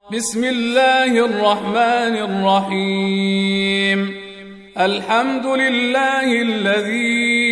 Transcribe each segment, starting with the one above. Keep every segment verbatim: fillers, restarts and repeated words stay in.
بسم الله الرحمن الرحيم. الحمد لله الذي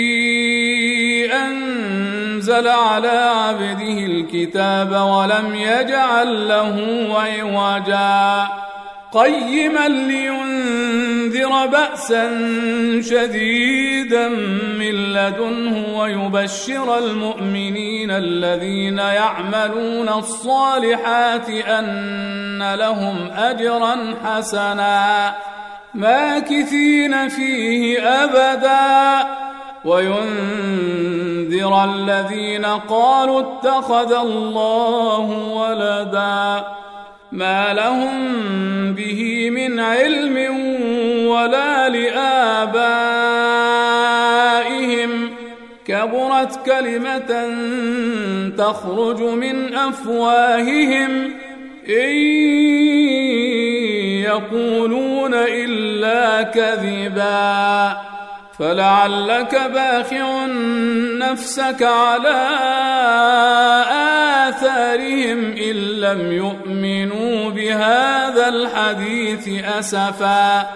أنزل على عبده الكتاب ولم يجعل له عوجا قيما لينذر بأسا شديدا من لدنه ويبشر المؤمنين الذين يعملون الصالحات أن لهم أجرا حسنا ماكثين فيه أبدا وينذر الذين قالوا اتخذ الله ولدا ما لهم به من علم ولا لآبائهم كبرت كلمة تخرج من أفواههم إن يقولون إلا كذبا فلعلك باخع نفسك على آثارهم إن لم يؤمنوا بهذا الحديث أسفا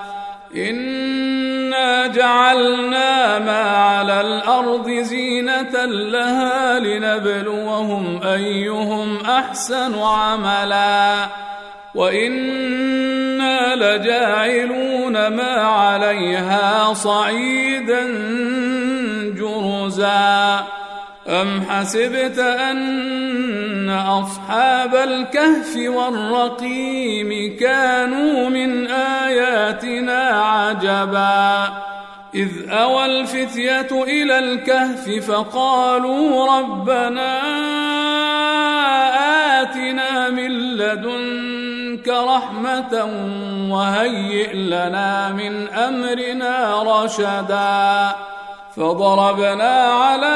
إنا جعلنا ما على الأرض زينة لها لنبلوهم أيهم أحسن عملا وإنا لجاعلون ما عليها صعيدا جرزا أم حسبت أن أصحاب الكهف والرقيم كانوا من آياتنا عجبا إذ أوى الفتية إلى الكهف فقالوا ربنا آتنا من لدنك رحمة وهيئ لنا من أمرنا رشدا فضربنا على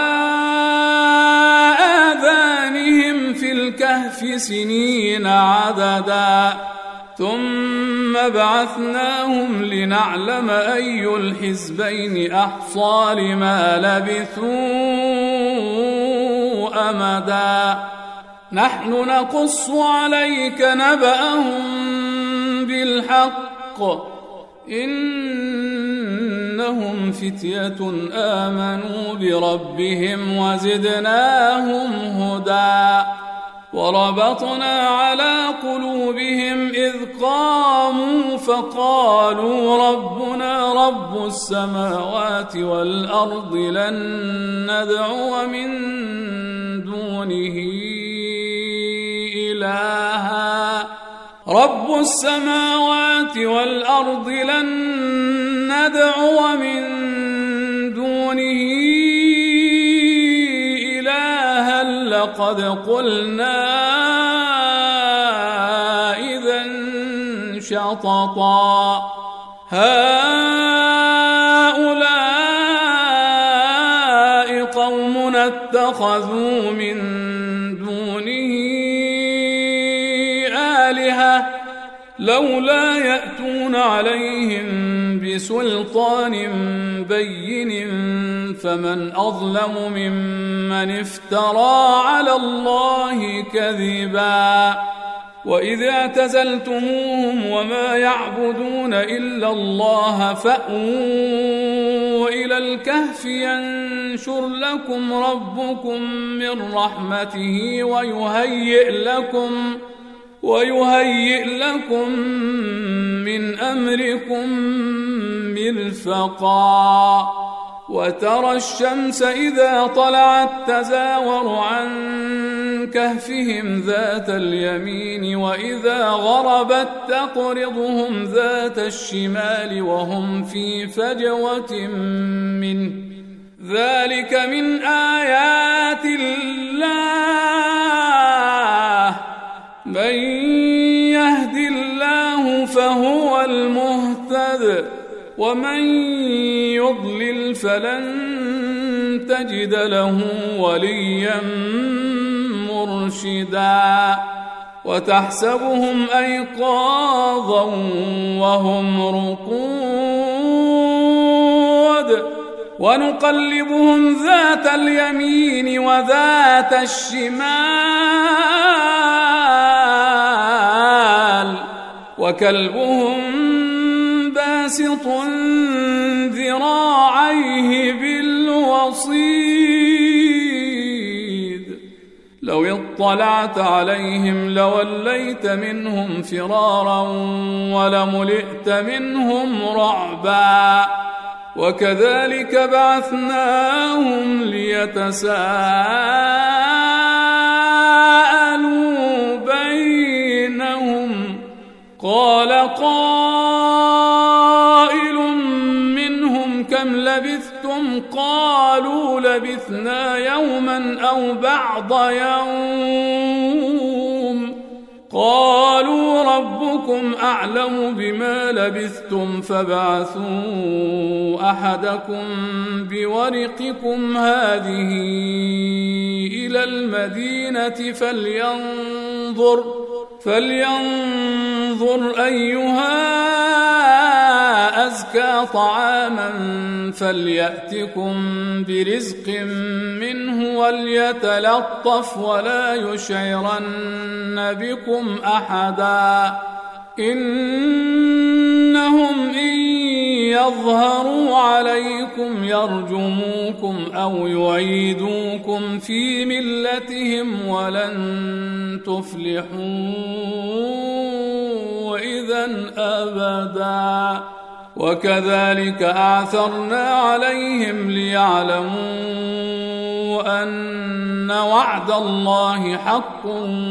آذانهم في الكهف سنين عددا ثم بعثناهم لنعلم أي الحزبين أحصى لما لبثوا أمدا نحن نقص عليك نبأهم بالحق إنهم فتية آمنوا بربهم وزدناهم هدى وربطنا على قلوبهم إذ قاموا فقالوا ربنا رب السماوات والأرض لن ندعو من دونه إلها رب السماوات والأرض لن ندعو من دونه إلها لقد قلنا إذا شططا هؤلاء قومنا اتخذوا من دونه آلهة لولا يأتون عليهم بسلطان بين فمن أظلم ممن افترى على الله كذبا وإذ اعتزلتموهم وما يعبدون إلا الله فأووا إلى الكهف ينشر لكم ربكم من رحمته ويهيئ لكم ويهيئ لكم من أمركم مرفقا وترى الشمس إذا طلعت تزاور عن كهفهم ذات اليمين وإذا غربت تقرضهم ذات الشمال وهم في فجوة منه ذلك من آيات الله من يهد الله فهو المهتد ومن يضلل فلن تجد له وليا مرشدا وتحسبهم أيقاظا وهم رقود ونقلبهم ذات اليمين وذات الشمال وكلبهم باسط ذراعيه بالوصيد لو اطلعت عليهم لوليت منهم فرارا ولملئت منهم رعبا وكذلك بعثناهم ليتساءلوا بينهم قال قائل منهم كم لبثتم قالوا لبثنا يوما أو بعض يوم قالوا ربكم أعلم بما لبثتم فابعثوا أحدكم بورقكم هذه إلى المدينة فلينظر فلينظر أيها أزكى طعاما فليأتكم برزق منه وليتلطف ولا يشعرن بكم أحدا إنهم إن يظهروا عليكم يرجموكم أو يعيدوكم في ملتهم ولن تفلحوا إذا أبدا وكذلك أعثرنا عليهم ليعلموا أن وعد الله حق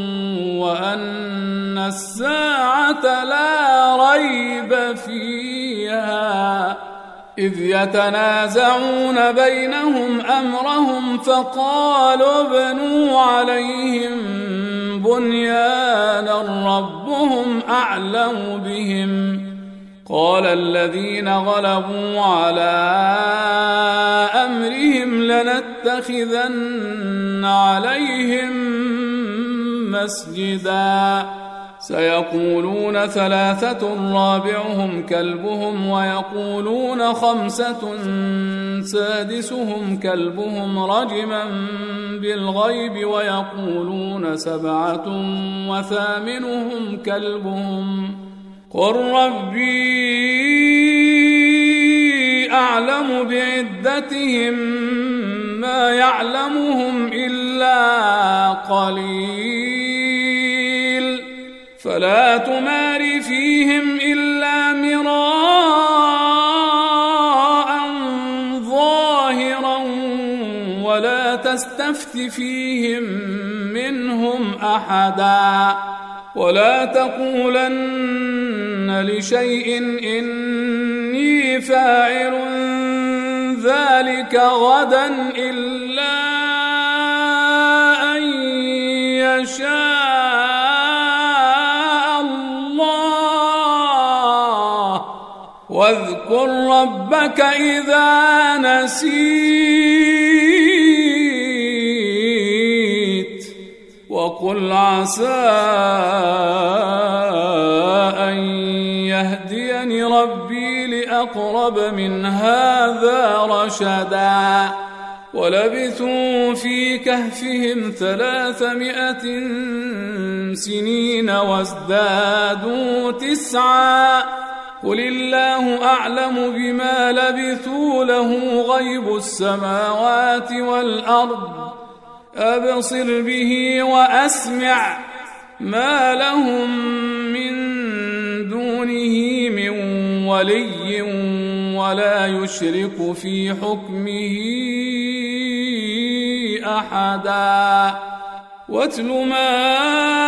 وأن الساعة لا ريب فيها إذ يتنازعون بينهم أمرهم فقالوا ابنوا عليهم بنيانا ربهم أعلم بهم قال الذين غلبوا على أمرهم لنتخذن عليهم مسجدا سيقولون ثلاثة رابعهم كلبهم ويقولون خمسة سادسهم كلبهم رجما بالغيب ويقولون سبعة وثامنهم كلبهم قل ربي أعلم بعدتهم ما يعلمهم إلا قليل فلا تمار فيهم إلا مراء ظاهرا ولا تستفت فيهم منهم أحدا ولا تقولن لشيء إني فاعل ذلك غدا إلا أن يشاء الله واذكر ربك إذا نسيت وقل عسى أن يهديني ربي لأقرب من هذا رشدا ولبثوا في كهفهم ثلاثمائة سنين وازدادوا تسعا قل الله أعلم بما لبثوا له غيب السماوات والأرض أبصر به وأسمع ما لهم من دونه من ولي ولا يشرك في حكمه أحدا واتل ما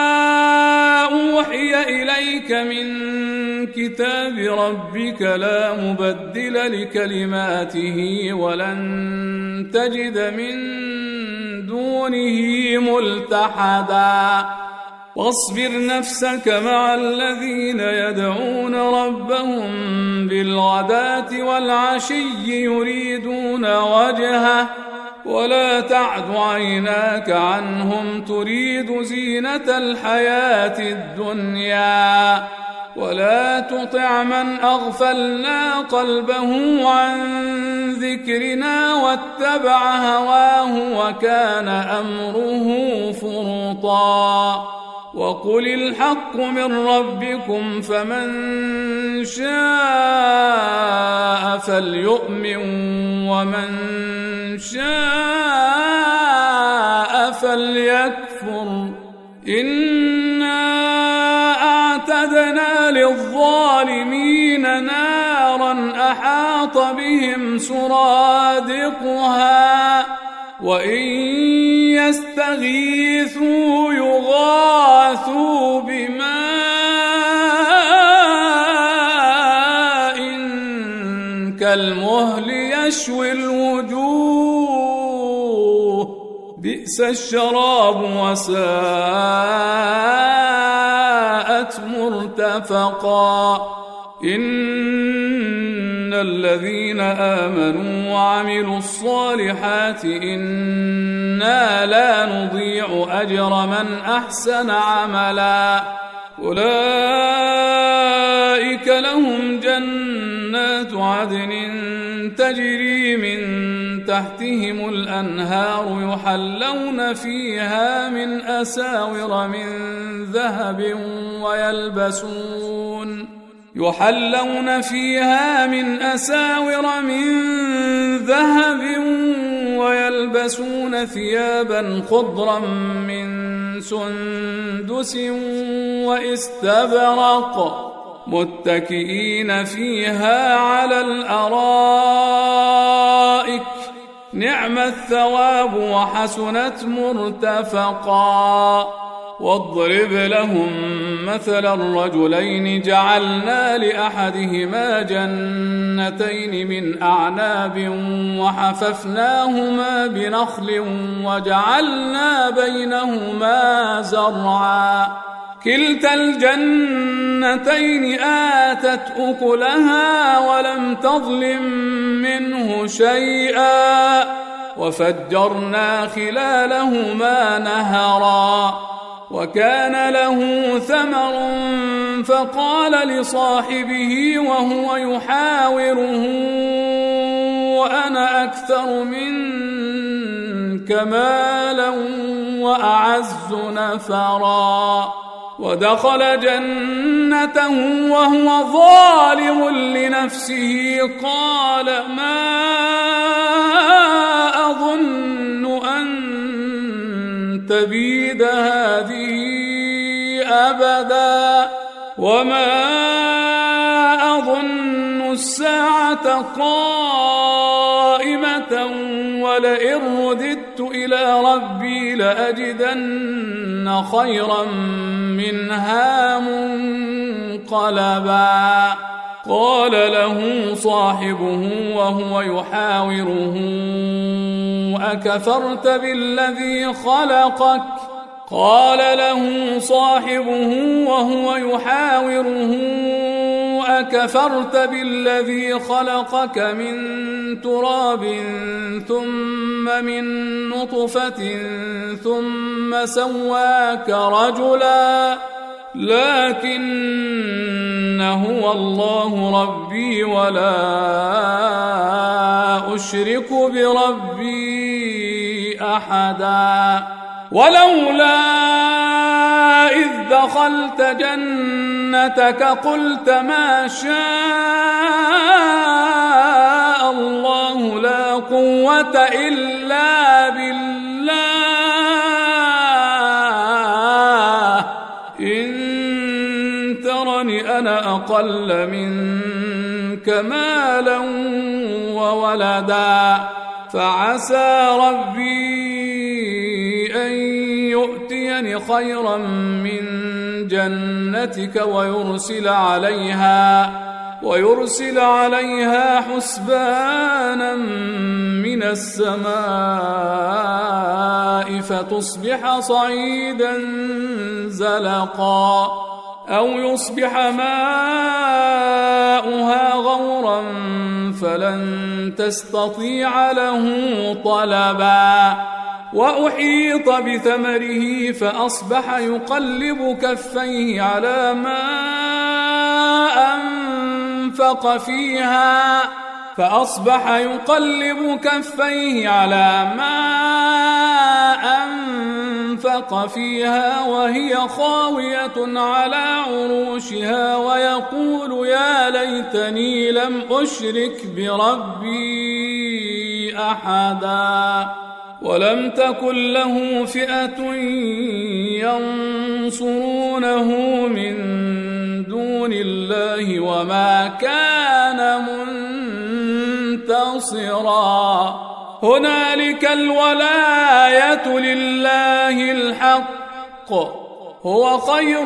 أوحي إليك من كتاب ربك لا مبدل لكلماته ولن تجد من دونه ملتحدا واصبر نفسك مع الذين يدعون ربهم بالغداة والعشي يريدون وجهه ولا تعد عيناك عنهم تريد زينة الحياة الدنيا ولا تطع من أغفلنا قلبه عن ذكرنا واتبع هواه وكان أمره فرطا وقل الحق من ربكم فمن شاء فليؤمن ومن شاء فليكفر إنا أعتدنا للظالمين نارا أحاط بهم سرادقها وإن يستغيثوا يغاثوا بماء كالمهل يشوي الوجوه بئس الشراب وساءت مرتفقا إن الذين آمنوا وعملوا الصالحات إنا لا نضيع أجر من أحسن عملا أولئك لهم جنات عدن تجري من تحتهم الأنهار يحلون فيها من أساور من ذهب ويلبسون يحلون فيها من أساور من ذهب ويلبسون ثيابا خضرا من سندس واستبرق متكئين فيها على الأرائك نعم الثواب وحسنت مرتفقا واضرب لهم مثل الرجلين جعلنا لأحدهما جنتين من أعناب وحففناهما بنخل وجعلنا بينهما زرعا كلتا الجنتين آتت أكلها ولم تظلم منه شيئا وفجرنا خلالهما نهرا وكان له ثمر فقال لصاحبه وهو يحاوره وأنا أكثر منك مالا وأعز نفرا ودخل جنته وهو ظالم لنفسه قال ما أظن أن تبيد هذه أبدا وما أظن الساعة قائمة ولئن رددت إلى ربي لأجدن خيرا منها منقلبا قال له صاحبه وهو يحاوره أكفرت بالذي خلقك قال له صاحبه وهو يحاوره أكفرت بالذي خلقك من تراب ثم من نطفة ثم سواك رجلا لكن هو الله ربي ولا أشرك بربي أحدا ولولا إذ دخلت جنتك قلت ما شاء الله لا قوة إلا بالله إن ترني أنا أقل منك مالا وولدا فعسى ربي أن يؤتيني خيرا من جنتك ويرسل عليها ويرسل عليها حسبانا من السماء فتصبح صعيدا زلقا أو يصبح ماؤها غورا فلن تستطيع له طلبا وأحيط بثمره فأصبح يقلب كفيه على ما أنفق فيها فأصبح يقلب كفيه على ما أنفق أنفق فيها وهي خاوية على عروشها ويقول يا ليتني لم أشرك بربي أحدا ولم تكن له فئة ينصرونه من دون الله وما كان منتصرا هنالك الولاية لله الحق هو خير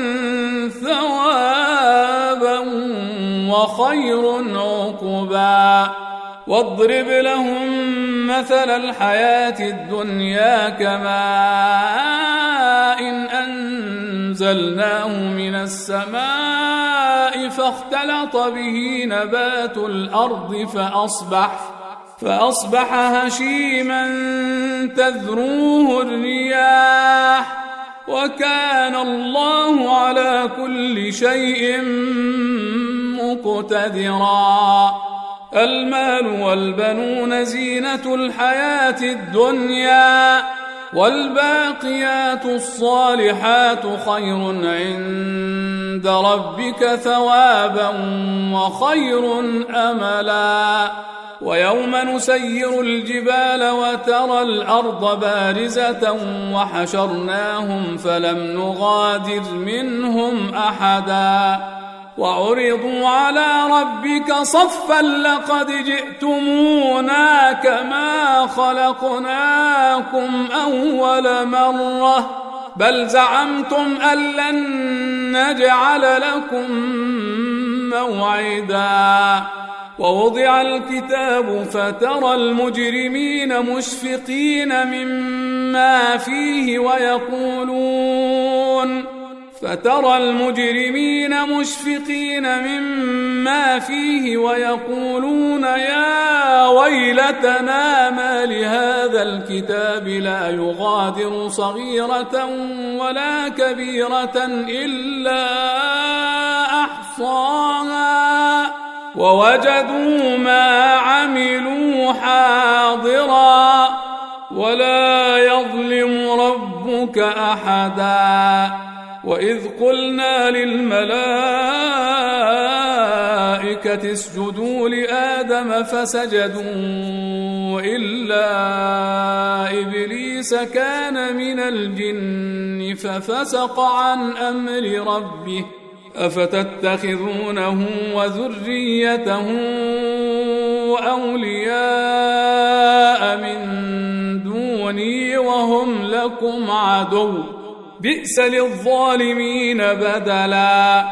ثوابا وخير عقبا واضرب لهم مثل الحياة الدنيا كماء إن أنزلناه من السماء فاختلط به نبات الأرض فأصبح فأصبح هشيما تذروه الرياح وكان الله على كل شيء مقتدرا المال والبنون زينة الحياة الدنيا والباقيات الصالحات خير عند ربك ثوابا وخير أملا ويوم نسير الجبال وترى الأرض بارزة وحشرناهم فلم نغادر منهم أحدا وعرضوا على ربك صفا لقد جئتمونا كما خلقناكم أول مرة بل زعمتم أن لن نجعل لكم موعدا ووضع الكتاب فترى المجرمين مشفقين مما فيه ويقولون فترى المجرمين مشفقين مما فيه ويقولون يا ويلتنا ما لهذا الكتاب لا يغادر صغيرة ولا كبيرة إلا أحصاها ووجدوا ما عملوا حاضرا ولا يظلم ربك أحدا وإذ قلنا للملائكة اسجدوا لآدم فسجدوا إلا إبليس كان من الجن ففسق عن أمر ربه أفتتخذونه وذريته أولياء من دوني وهم لكم عدو بئس للظالمين بدلا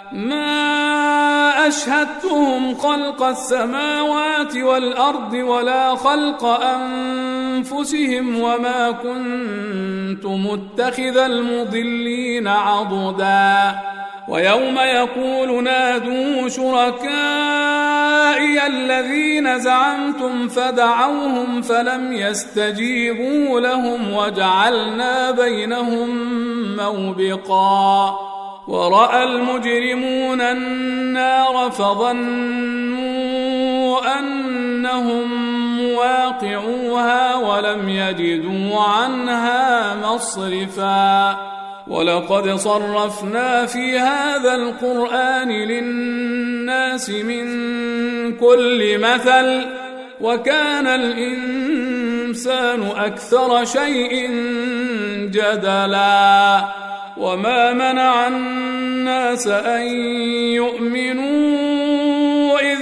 ما أشهدتهم خلق السماوات والأرض ولا خلق أنفسهم وما كنت متخذ المضلين عضدا ويوم يقول نادوا شركائي الذين زعمتم فدعوهم فلم يستجيبوا لهم وجعلنا بينهم موبقا ورأى المجرمون النار فظنوا أنهم مواقعوها ولم يجدوا عنها مصرفا ولقد صرفنا في هذا القرآن للناس من كل مثل وكان الإنسان أكثر شيء جدلا وما منع الناس أن يؤمنوا إذ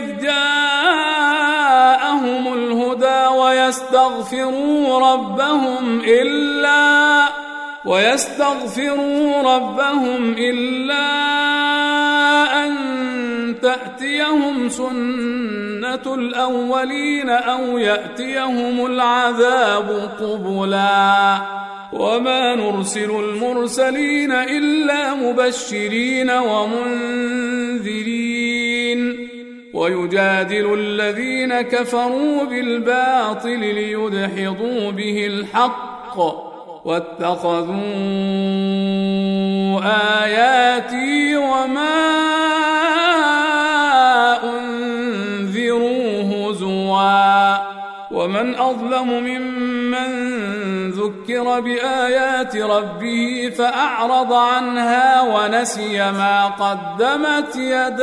جاءهم الهدى ويستغفروا ربهم إلا ويستغفروا ربهم إلا أن تأتيهم سنة الأولين أو يأتيهم العذاب قبلا وما نرسل المرسلين إلا مبشرين ومنذرين ويجادل الذين كفروا بالباطل ليدحضوا به الحق واتخذوا آياتي وما أنذروا هزوا ومن أظلم ممن ذكر بآيات ربه فأعرض عنها ونسي ما قدمت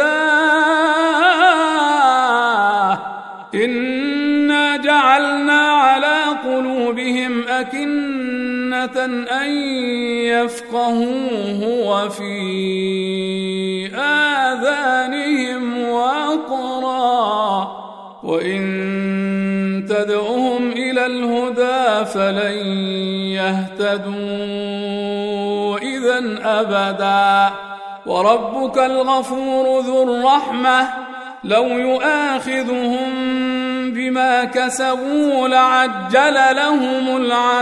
يداه إنا جعلنا على قلوبهم أكنة أن يفقهوه وفي آذانهم وقرا وإن تدعهم إلى الهدى فلن يهتدوا إذن أبدا وربك الغفور ذو الرحمة لو يؤاخذهم بما كسبوا لعجل لهم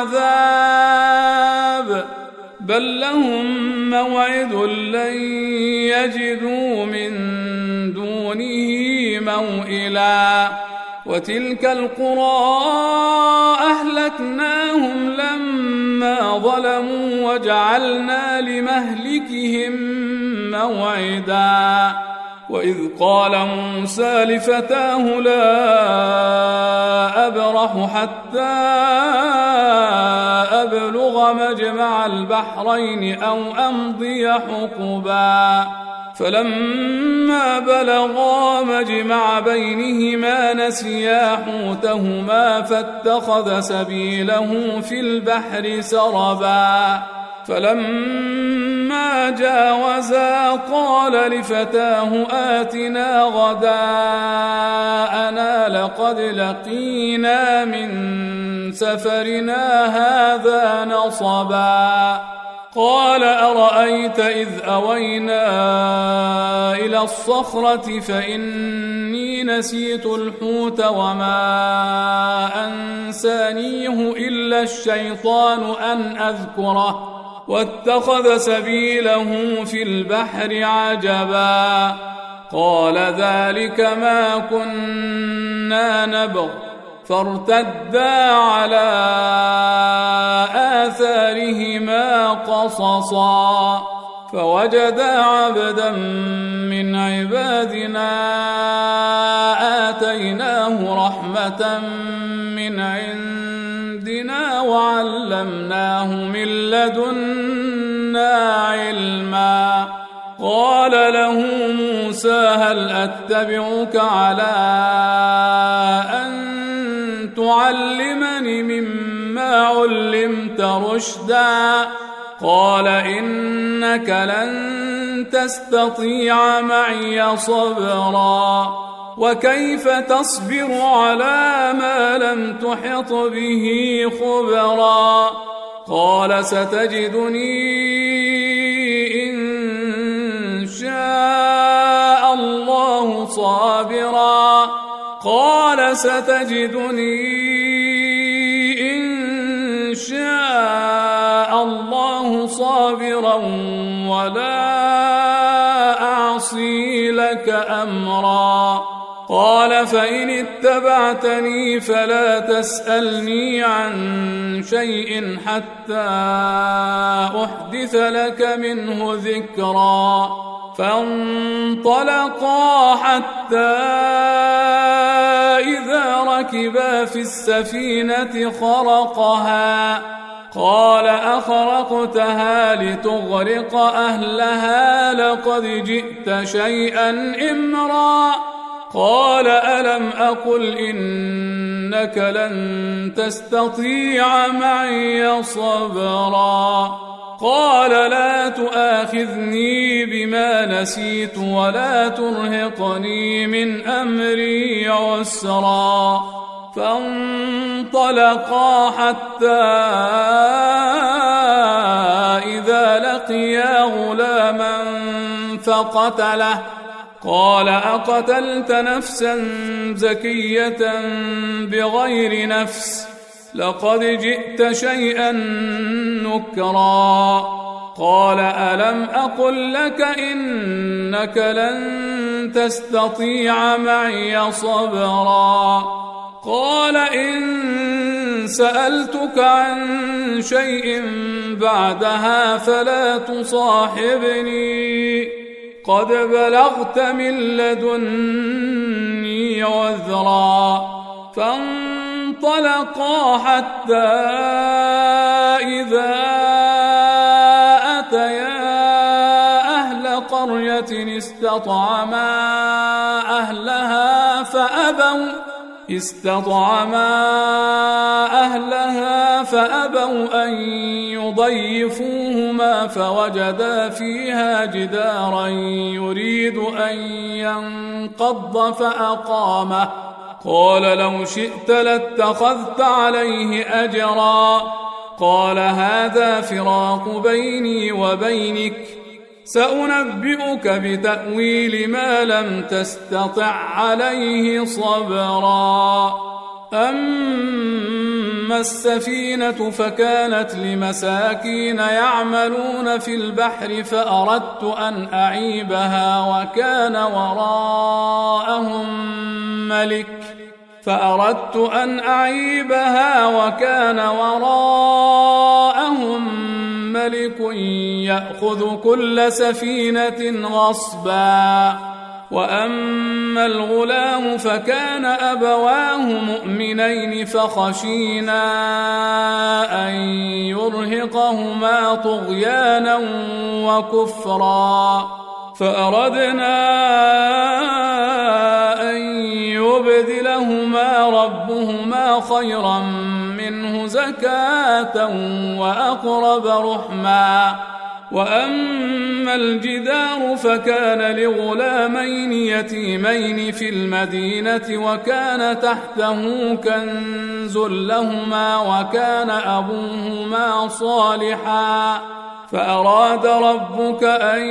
العذاب بل لهم موعد لن يجدوا من دونه موئلا وتلك القرى أهلكناهم لما ظلموا وجعلنا لمهلكهم موعدا وإذ قال موسى لفتاه لا أبرح حتى أبلغ مجمع البحرين أو أمضي حقبا فلما بلغا مجمع بينهما نسيا حوتهما فاتخذ سبيله في البحر سربا فلما جاوزا قال لفتاه آتنا غداءنا لقد لقينا من سفرنا هذا نصبا قال أرأيت إذ أوينا إلى الصخرة فإني نسيت الحوت وما أنسانيه إلا الشيطان أن أذكره واتخذ سبيله في البحر عجبا قال ذلك ما كنا نبغ فارتدا على آثارهما قصصا فوجدا عبدا من عبادنا آتيناه رحمة من عندنا وعلمناه من لدنا علما قال له موسى هل أتبعك على أن تعلمني مما علمت رشدا قال إنك لن تستطيع معي صبرا وكيف تصبر على ما لم تحط به خبرا قال ستجدني إن شاء الله صابرا قال ستجدني إن شاء الله صابرا ولا أعصي لك أمرا قال فإن اتبعتني فلا تسألني عن شيء حتى أحدث لك منه ذكرا فانطلقا حتى إذا ركبا في السفينة خرقها قال أخرقتها لتغرق أهلها لقد جئت شيئا إمرا قال ألم أقل إنك لن تستطيع معي صبرا قال لا تؤاخذني بما نسيت ولا ترهقني من أمري عسرا فانطلقا حتى إذا لقيا غلاما فقتله قال أقتلت نفسا زكية بغير نفس لقد جئت شيئا نكرا قال ألم أقل لك إنك لن تستطيع معي صبرا قال إن سألتك عن شيء بعدها فلا تصاحبني قد بلغت من لدني عذرا فانطلقا فانطلقا حتى إذا أتيا أهل قرية استطعما أهلها فأبوا استطعما أهلها فأبوا أن يضيفوهما فوجدا فيها جدارا يريد أن ينقض فأقامه قال لو شئت لاتخذت عليه أجرا قال هذا فراق بيني وبينك سأنبئك بتأويل ما لم تستطع عليه صبرا أما السفينة فكانت لمساكين يعملون في البحر فأردت أن أعيبها وكان وراءهم ملك فأردت أن أعيبها وكان وراءهم ملك يأخذ كل سفينة غصبا وأما الغلام فكان أبواه مؤمنين فخشينا أن يرهقهما طغيانا وكفرا فأردنا أن يبدلهما ربهما خيرا منه زكاة وأقرب رحما وأما الجدار فكان لغلامين يتيمين في المدينة وكان تحته كنز لهما وكان أبوهما صالحا فأراد ربك أن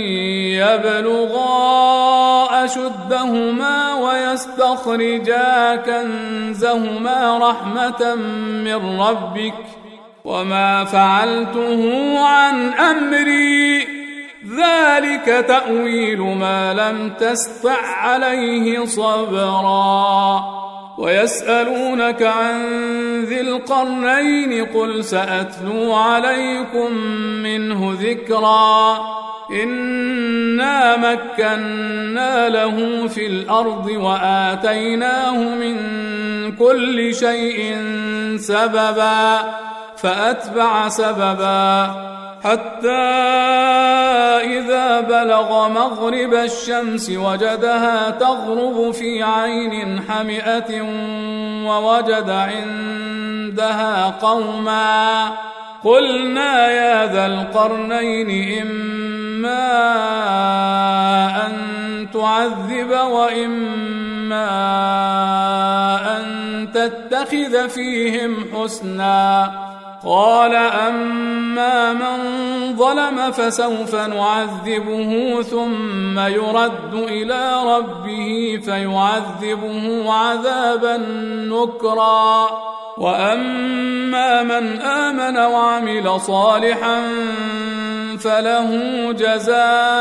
يبلغا أشدهما ويستخرجا كنزهما رحمة من ربك وما فعلته عن أمري ذلك تأويل ما لم تستطع عليه صبرا ويسألونك عن ذي القرنين قل سأتلو عليكم منه ذكرا إنا مكنا له في الأرض وآتيناه من كل شيء سببا فأتبع سببا حتى إذا بلغ مغرب الشمس وجدها تغرب في عين حمئة ووجد عندها قوما قلنا يا ذا القرنين إما أن تعذب وإما أن تتخذ فيهم حسنا قال أما من ظلم فسوف نعذبه ثم يرد إلى ربه فيعذبه عذابا نكرا وأما من آمن وعمل صالحا فله جزاء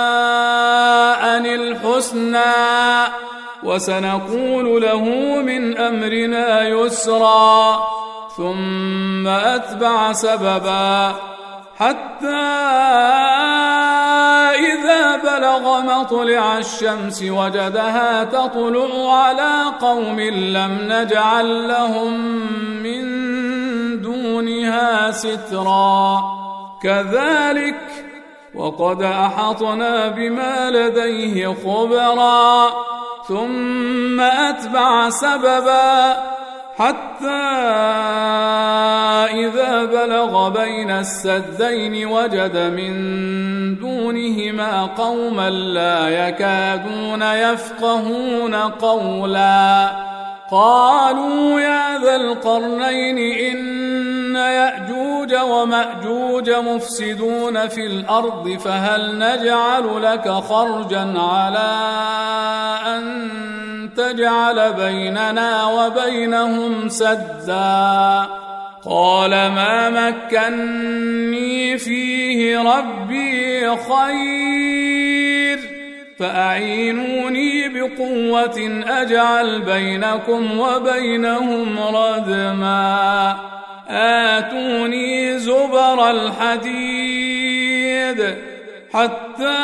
الحسنى وسنقول له من أمرنا يسرا ثم أتبع سببا حتى إذا بلغ مطلع الشمس وجدها تطلع على قوم لم نجعل لهم من دونها سترا كذلك وقد أحطنا بما لديه خبرا ثم أتبع سببا حتى إذا بلغ بين السدين وجد من دونهما قوما لا يكادون يفقهون قولا قالوا يا ذا القرنين إن يأجوج ومأجوج مفسدون في الأرض فهل نجعل لك خرجا على أن تجعل بيننا وبينهم سدا قال ما مكني فيه ربي خير فأعينوني بقوة أجعل بينكم وبينهم ردما آتوني زبر الحديد حتى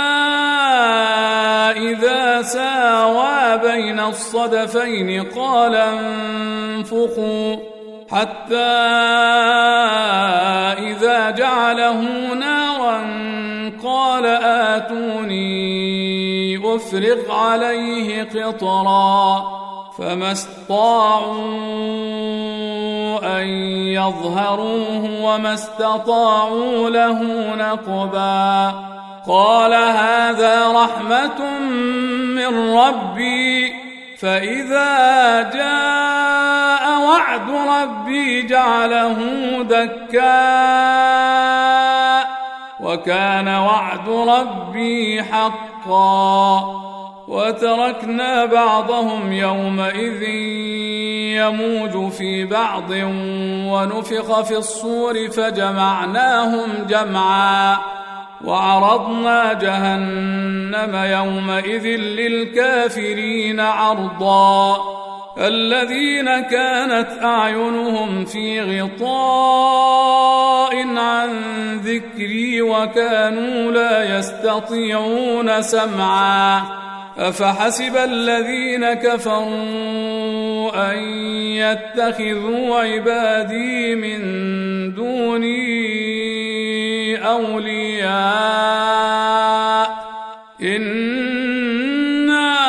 إذا ساوى بين الصدفين قال انفخوا حتى إذا جعله نارا قال آتوني أفرغ عليه قطرا فما استطاعوا أن يظهروه وما استطاعوا له نقبا قال هذا رحمة من ربي فإذا جاء وعد ربي جعله دكا وكان وعد ربي حقا وتركنا بعضهم يومئذ يموج في بعض ونفخ في الصور فجمعناهم جمعا وعرضنا جهنم يومئذ للكافرين عرضا الذين كانت أعينهم في غطاء عن ذكري وكانوا لا يستطيعون سمعا أفحسب الذين كفروا أن يتخذوا عبادي من دوني أولياء إنا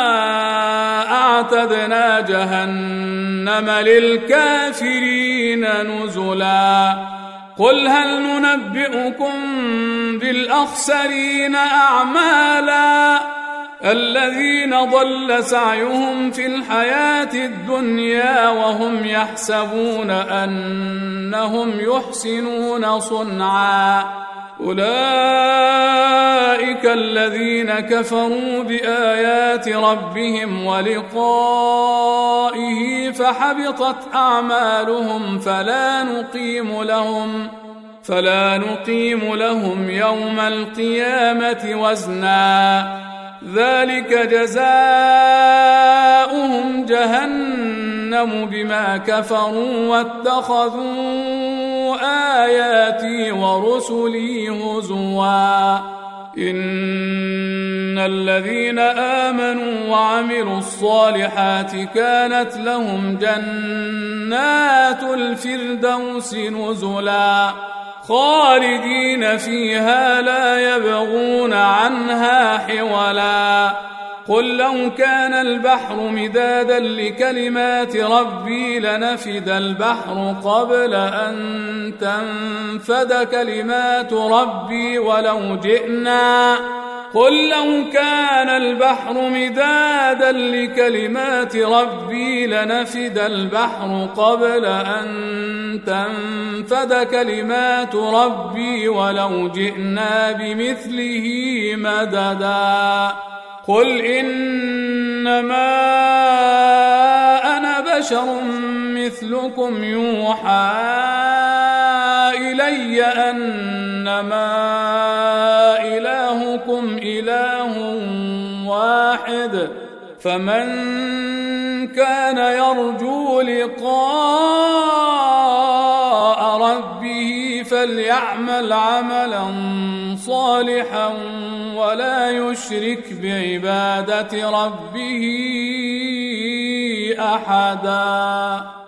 أعتدنا جهنم للكافرين نزلا قل هل ننبئكم بالأخسرين أعمالا الذين ضل سعيهم في الحياة الدنيا وهم يحسبون أنهم يحسنون صنعا أولئك الذين كفروا بآيات ربهم ولقائه فحبطت أعمالهم فلا نقيم لهم فلا نقيم لهم يوم القيامة وزنا ذلك جزاؤهم جهنم بما كفروا واتخذوا آياتي ورسلي هزوا إن الذين آمنوا وعملوا الصالحات كانت لهم جنات الفردوس نزلا خالدين فيها لا يبغون عنها حولا قل لو كان البحر مدادا لكلمات ربي لنفد البحر قبل أن تنفد كلمات ربي ولو جئنا قل لو كان البحر مدادا لكلمات ربي لنفد البحر قبل أن تنفد كلمات ربي ولو جئنا بمثله مددا قل إنما أنا بشر مثلكم يوحى إلي أنما إلهكم إله واحد فمن كان يرجو لقاء ربه فليعمل عملا صالحا ولا يشرك بعبادة ربه أحدا.